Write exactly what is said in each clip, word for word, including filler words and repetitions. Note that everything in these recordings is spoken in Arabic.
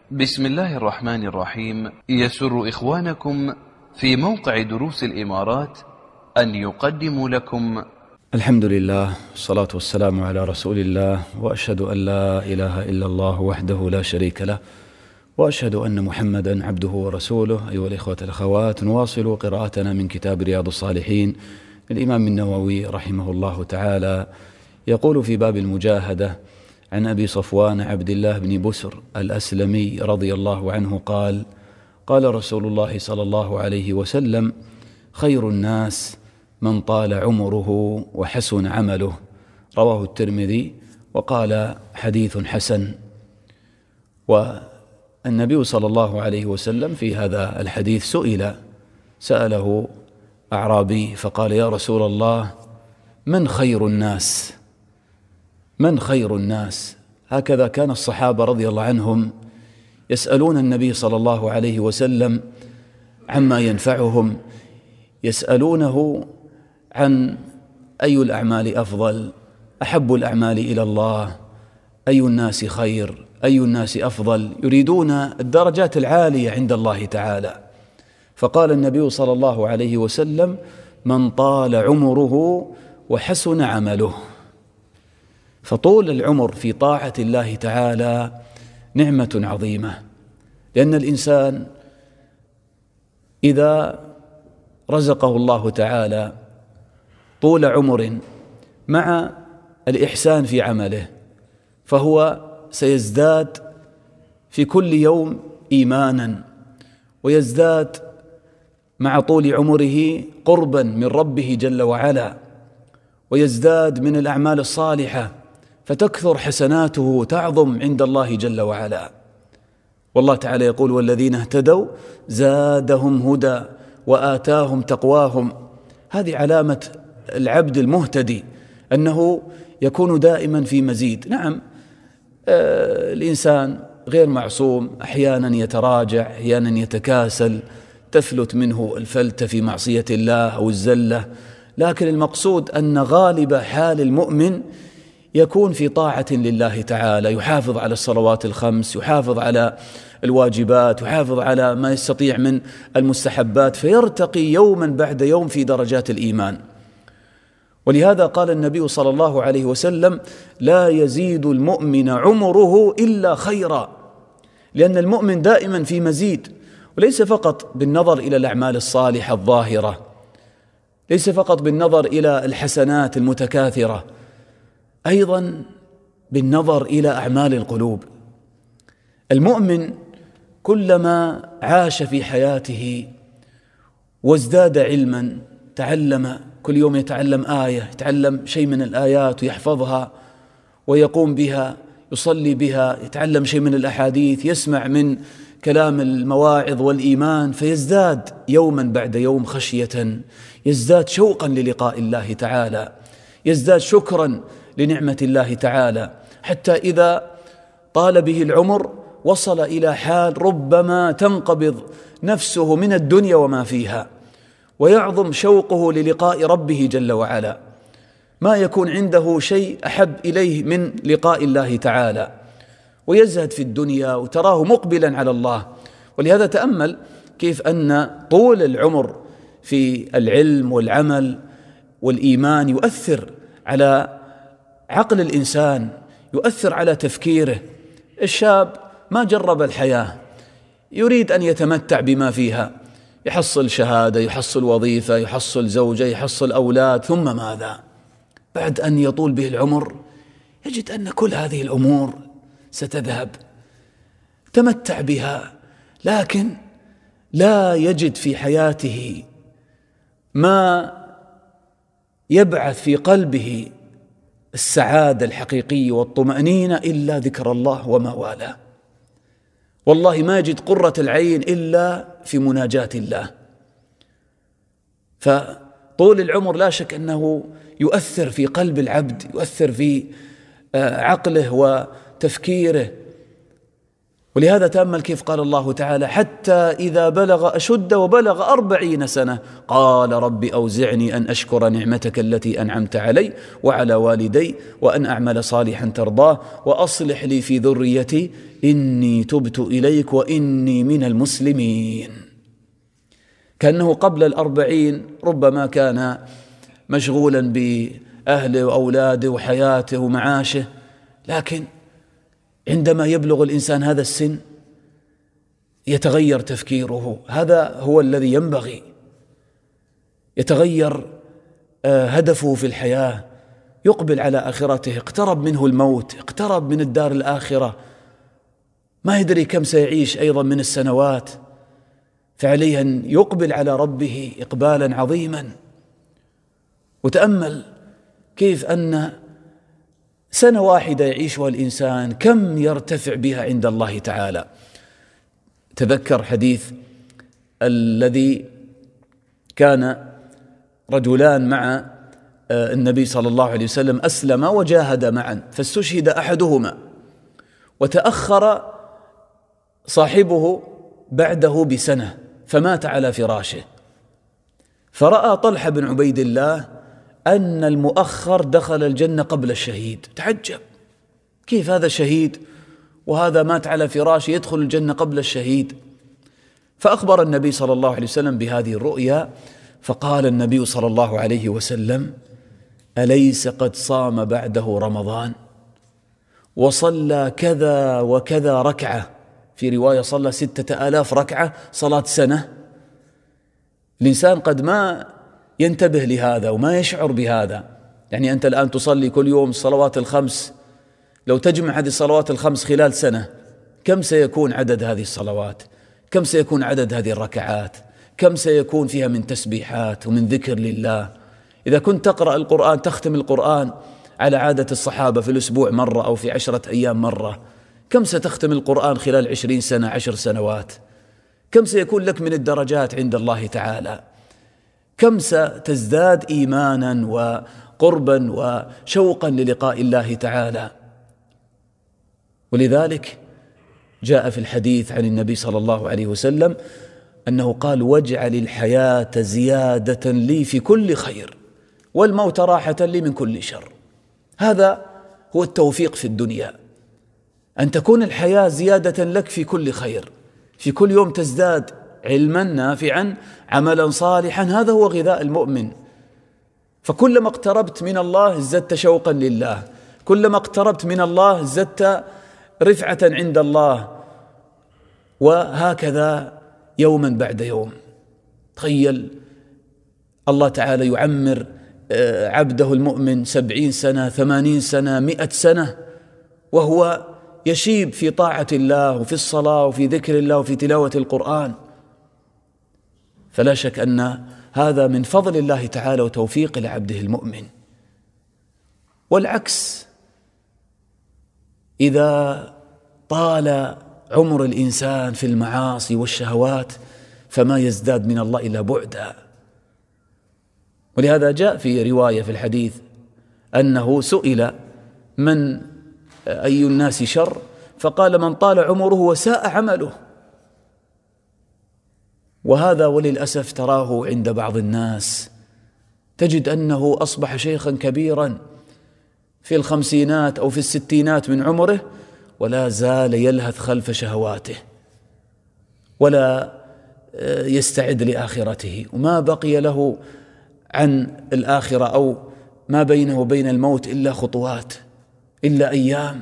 بسم الله الرحمن الرحيم. يسر إخوانكم في موقع دروس الإمارات أن يقدموا لكم الحمد لله والصلاة والسلام على رسول الله، وأشهد أن لا إله إلا الله وحده لا شريك له، وأشهد أن محمدا عبده ورسوله. أيها الإخوة الأخوات، نواصل قراءتنا من كتاب رياض الصالحين للإمام النووي رحمه الله تعالى. يقول في باب المجاهدة عن أبي صفوان عبد الله بن بسر الأسلمي رضي الله عنه قال: قال رسول الله صلى الله عليه وسلم: خير الناس من طال عمره وحسن عمله. رواه الترمذي وقال حديث حسن. والنبي صلى الله عليه وسلم في هذا الحديث سئل سأله أعرابي فقال: يا رسول الله، من خير الناس؟ من خير الناس؟ هكذا كان الصحابة رضي الله عنهم يسألون النبي صلى الله عليه وسلم عما ينفعهم، يسألونه عن أي الأعمال أفضل، أحب الأعمال إلى الله، أي الناس خير، أي الناس أفضل، يريدون الدرجات العالية عند الله تعالى. فقال النبي صلى الله عليه وسلم: من طال عمره وحسن عمله. فطول العمر في طاعة الله تعالى نعمة عظيمة، لأن الإنسان إذا رزقه الله تعالى طول عمر مع الإحسان في عمله فهو سيزداد في كل يوم إيمانا، ويزداد مع طول عمره قربا من ربه جل وعلا، ويزداد من الأعمال الصالحة فتكثر حسناته وتعظم عند الله جل وعلا. والله تعالى يقول: والذين اهتدوا زادهم هدى وآتاهم تقواهم. هذه علامة العبد المهتدي، أنه يكون دائما في مزيد. نعم، آه الإنسان غير معصوم، أحيانا يتراجع، أحيانا يتكاسل، تفلت منه الفلتة في معصية الله أو الزلة، لكن المقصود أن غالب حال المؤمن يكون في طاعة لله تعالى، يحافظ على الصلوات الخمس، يحافظ على الواجبات، يحافظ على ما يستطيع من المستحبات، فيرتقي يوما بعد يوم في درجات الإيمان. ولهذا قال النبي صلى الله عليه وسلم: لا يزيد المؤمن عمره إلا خيرا، لأن المؤمن دائما في مزيد، وليس فقط بالنظر إلى الأعمال الصالحة الظاهرة، ليس فقط بالنظر إلى الحسنات المتكاثرة، أيضا بالنظر إلى أعمال القلوب. المؤمن كلما عاش في حياته وازداد علما، تعلم كل يوم، يتعلم آية، يتعلم شيء من الآيات ويحفظها ويقوم بها، يصلي بها، يتعلم شيء من الأحاديث، يسمع من كلام المواعظ والإيمان، فيزداد يوما بعد يوم خشية، يزداد شوقا للقاء الله تعالى، يزداد شكرا لنعمة الله تعالى، حتى إذا طال به العمر وصل إلى حال ربما تنقبض نفسه من الدنيا وما فيها، ويعظم شوقه للقاء ربه جل وعلا، ما يكون عنده شيء أحب إليه من لقاء الله تعالى، ويزهد في الدنيا وتراه مقبلا على الله. ولهذا تأمل كيف أن طول العمر في العلم والعمل والإيمان يؤثر على عقل الإنسان، يؤثر على تفكيره. الشاب ما جرب الحياة، يريد أن يتمتع بما فيها، يحصل شهادة، يحصل وظيفة، يحصل زوجة، يحصل أولاد، ثم ماذا؟ بعد أن يطول به العمر يجد أن كل هذه الأمور ستذهب، تمتع بها، لكن لا يجد في حياته ما يبعث في قلبه السعادة الحقيقية والطمأنينة إلا ذكر الله وما والاه. والله ما يجد قرة العين إلا في مناجاة الله. فطول العمر لا شك أنه يؤثر في قلب العبد، يؤثر في عقله وتفكيره، ولهذا تأمل كيف قال الله تعالى: حتى إذا بلغ أشد وبلغ أربعين سنة قال رب أوزعني أن أشكر نعمتك التي أنعمت علي وعلى والدي وأن أعمل صالحا ترضاه وأصلح لي في ذريتي إني تبت إليك وإني من المسلمين. كأنه قبل الأربعين ربما كان مشغولا بأهله وأولاده وحياته ومعاشه، لكن عندما يبلغ الإنسان هذا السن يتغير تفكيره. هذا هو الذي ينبغي. يتغير هدفه في الحياة، يقبل على آخرته، اقترب منه الموت، اقترب من الدار الآخرة، ما يدري كم سيعيش أيضا من السنوات، فعليه أن يقبل على ربه إقبالا عظيما. وتأمل كيف أن سنة واحدة يعيشها الإنسان كم يرتفع بها عند الله تعالى. تذكر حديث الذي كان رجلان مع النبي صلى الله عليه وسلم أسلم وجاهد معا، فاستشهد أحدهما وتأخر صاحبه بعده بسنة فمات على فراشه، فرأى طلحة بن عبيد الله أن المؤخر دخل الجنة قبل الشهيد. تعجب، كيف هذا شهيد وهذا مات على فراشه يدخل الجنة قبل الشهيد؟ فأخبر النبي صلى الله عليه وسلم بهذه الرؤيا، فقال النبي صلى الله عليه وسلم: أليس قد صام بعده رمضان وصلى كذا وكذا ركعة؟ في رواية صلى ستة آلاف ركعة صلاة سنة. الإنسان قد ما ينتبه لهذا وما يشعر بهذا. يعني أنت الآن تصلي كل يوم الصلوات الخمس، لو تجمع هذه الصلوات الخمس خلال سنة كم سيكون عدد هذه الصلوات؟ كم سيكون عدد هذه الركعات؟ كم سيكون فيها من تسبيحات ومن ذكر لله؟ إذا كنت تقرأ القرآن تختم القرآن على عادة الصحابة في الأسبوع مرة أو في عشرة أيام مرة، كم ستختم القرآن خلال عشرين سنة، عشر سنوات؟ كم سيكون لك من الدرجات عند الله تعالى؟ كم ستزداد إيمانا وقربا وشوقا للقاء الله تعالى؟ ولذلك جاء في الحديث عن النبي صلى الله عليه وسلم أنه قال: واجعل الحياة زيادة لي في كل خير والموت راحة لي من كل شر. هذا هو التوفيق في الدنيا، أن تكون الحياة زيادة لك في كل خير، في كل يوم تزداد علما نافعا، عملا صالحا. هذا هو غذاء المؤمن. فكلما اقتربت من الله ازددت شوقا لله، كلما اقتربت من الله ازددت رفعة عند الله، وهكذا يوما بعد يوم. تخيل الله تعالى يعمر عبده المؤمن سبعين سنة، ثمانين سنة، مئة سنة، وهو يشيب في طاعة الله وفي الصلاة وفي ذكر الله وفي تلاوة القرآن. فلا شك أن هذا من فضل الله تعالى وتوفيق لعبده المؤمن. والعكس، إذا طال عمر الإنسان في المعاصي والشهوات فما يزداد من الله إلا بعدا. ولهذا جاء في رواية في الحديث أنه سئل: من أي الناس شر؟ فقال: من طال عمره وساء عمله. وهذا وللأسف تراه عند بعض الناس، تجد أنه أصبح شيخا كبيرا في الخمسينات أو في الستينات من عمره ولا زال يلهث خلف شهواته ولا يستعد لآخرته، وما بقي له عن الآخرة أو ما بينه وبين الموت إلا خطوات، إلا أيام.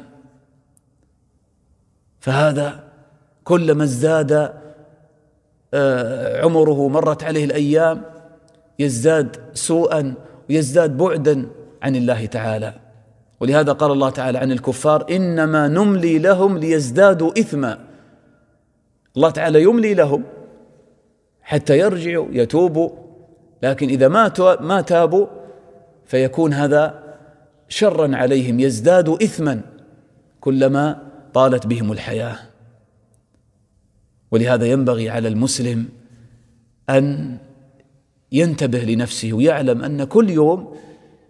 فهذا كلما ازداد عمره مرت عليه الأيام يزداد سوءا ويزداد بعدا عن الله تعالى. ولهذا قال الله تعالى عن الكفار: إنما نملي لهم ليزدادوا إثما. الله تعالى يملي لهم حتى يرجعوا يتوبوا، لكن إذا ما تابوا فيكون هذا شرا عليهم، يزدادوا إثما كلما طالت بهم الحياة. ولهذا ينبغي على المسلم أن ينتبه لنفسه ويعلم أن كل يوم،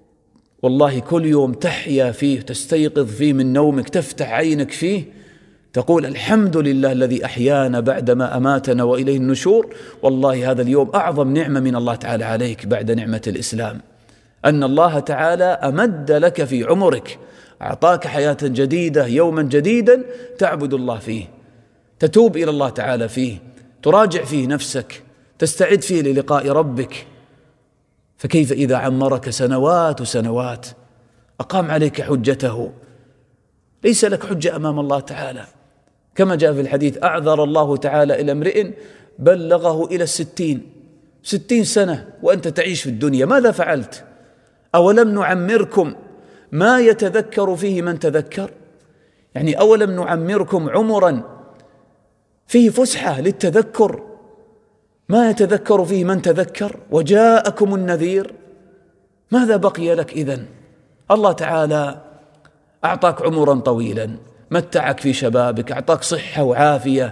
والله كل يوم تحيا فيه، تستيقظ فيه من نومك، تفتح عينك فيه، تقول الحمد لله الذي أحيانا بعدما أماتنا وإليه النشور. والله هذا اليوم أعظم نعمة من الله تعالى عليك بعد نعمة الإسلام، أن الله تعالى أمد لك في عمرك، أعطاك حياة جديدة، يوما جديدا تعبد الله فيه، تتوب إلى الله تعالى فيه، تراجع فيه نفسك، تستعد فيه للقاء ربك. فكيف إذا عمرك سنوات وسنوات، أقام عليك حجته، ليس لك حجة أمام الله تعالى. كما جاء في الحديث أعذر الله تعالى إلى امرئ بلغه إلى الستين ستين سنة وأنت تعيش في الدنيا، ماذا فعلت؟ أولم نعمركم ما يتذكر فيه من تذكر؟ يعني أولم نعمركم عمرا فيه فسحة للتذكر ما يتذكر فيه من تذكر، وجاءكم النذير، ماذا بقي لك إذن؟ الله تعالى أعطاك عمرا طويلا، متعك في شبابك، أعطاك صحة وعافية،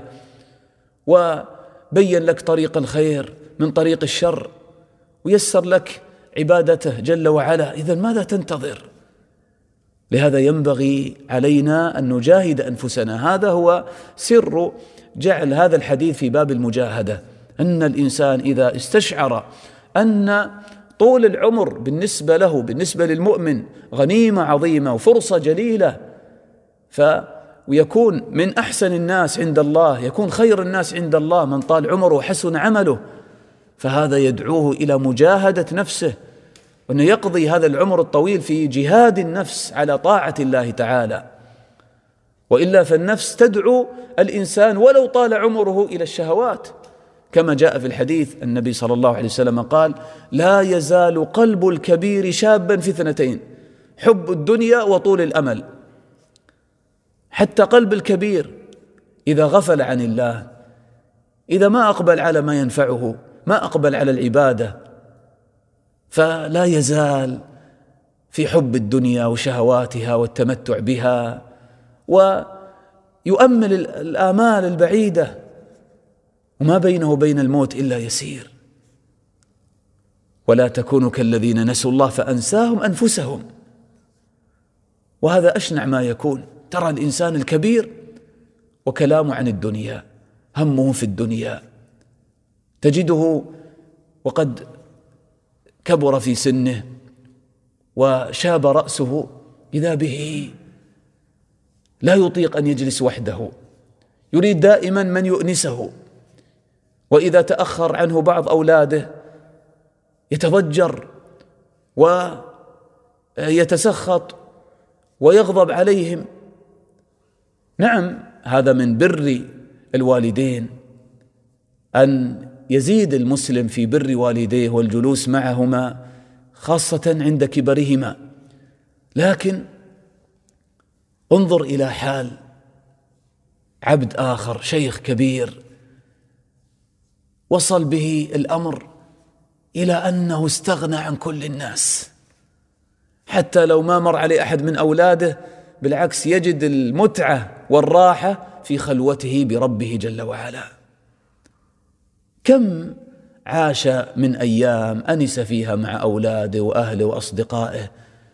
وبين لك طريق الخير من طريق الشر، ويسر لك عبادته جل وعلا. إذن ماذا تنتظر؟ لهذا ينبغي علينا أن نجاهد أنفسنا. هذا هو سر جعل هذا الحديث في باب المجاهدة، أن الإنسان إذا استشعر أن طول العمر بالنسبة له، بالنسبة للمؤمن، غنيمة عظيمة وفرصة جليلة، فيكون من أحسن الناس عند الله، يكون خير الناس عند الله من طال عمره وحسن عمله، فهذا يدعوه إلى مجاهدة نفسه، وأنه يقضي هذا العمر الطويل في جهاد النفس على طاعة الله تعالى. وإلا فالنفس تدعو الإنسان ولو طال عمره إلى الشهوات، كما جاء في الحديث النبي صلى الله عليه وسلم قال لا يزال قلب الكبير شابا في اثنتين، حب الدنيا وطول الأمل. حتى قلب الكبير إذا غفل عن الله، إذا ما أقبل على ما ينفعه، ما أقبل على العبادة، فلا يزال في حب الدنيا وشهواتها والتمتع بها، ويؤمل الآمال البعيدة، وما بينه وبين الموت إلا يسير. ولا تكونوا كالذين نسوا الله فأنساهم أنفسهم. وهذا أشنع ما يكون، ترى الإنسان الكبير وكلامه عن الدنيا، همه في الدنيا، تجده وقد كبر في سنه وشاب رأسه، إذا به لا يطيق أن يجلس وحده، يريد دائما من يؤنسه، وإذا تأخر عنه بعض أولاده يتضجر ويتسخط ويغضب عليهم. نعم، هذا من بر الوالدين، أن يزيد المسلم في بر والديه والجلوس معهما خاصة عند كبرهما. لكن انظر إلى حال عبد آخر، شيخ كبير، وصل به الأمر إلى أنه استغنى عن كل الناس، حتى لو ما مر عليه أحد من أولاده، بالعكس يجد المتعة والراحة في خلوته بربه جل وعلا. كم عاش من أيام أنس فيها مع أولاده وأهله وأصدقائه.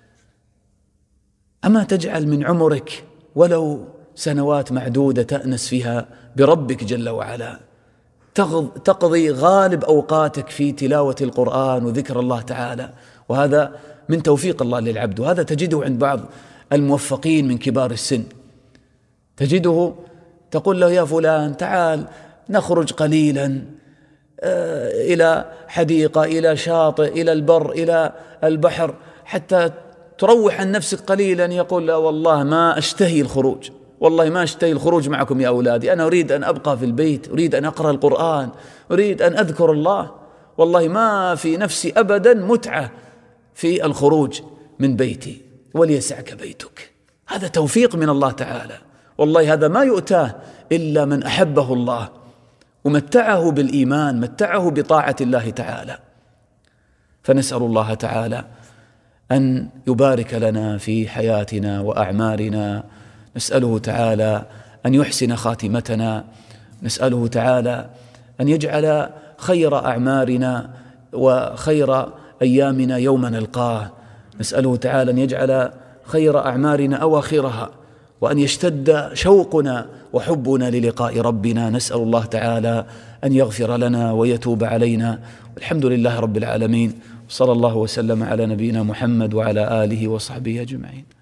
أما تجعل من عمرك ولو سنوات معدودة تأنس فيها بربك جل وعلا، تقضي غالب أوقاتك في تلاوة القرآن وذكر الله تعالى، وهذا من توفيق الله للعبد. وهذا تجده عند بعض الموفقين من كبار السن، تجده تقول له يا فلان تعال نخرج قليلا إلى حديقة، إلى شاطئ، إلى البر، إلى البحر، حتى تروح عن نفسك قليلا. يقول لا والله ما أشتهي الخروج، والله ما أشتهي الخروج معكم يا أولادي، أنا أريد أن أبقى في البيت، أريد أن أقرأ القرآن، أريد أن أذكر الله، والله ما في نفسي أبدا متعة في الخروج من بيتي، وليسعك بيتك. هذا توفيق من الله تعالى، والله هذا ما يؤتاه إلا من أحبه الله ومتعه بالإيمان، متعه بطاعة الله تعالى. فنسأل الله تعالى أن يبارك لنا في حياتنا وأعمارنا، نسأله تعالى أن يحسن خاتمتنا، نسأله تعالى أن يجعل خير أعمارنا وخير أيامنا يوم نلقاه، نسأله تعالى أن يجعل خير أعمارنا أواخرها، وأن يشتد شوقنا وحبنا للقاء ربنا. نسأل الله تعالى أن يغفر لنا ويتوب علينا، والحمد لله رب العالمين. صلى الله وسلم على نبينا محمد وعلى آله وصحبه أجمعين.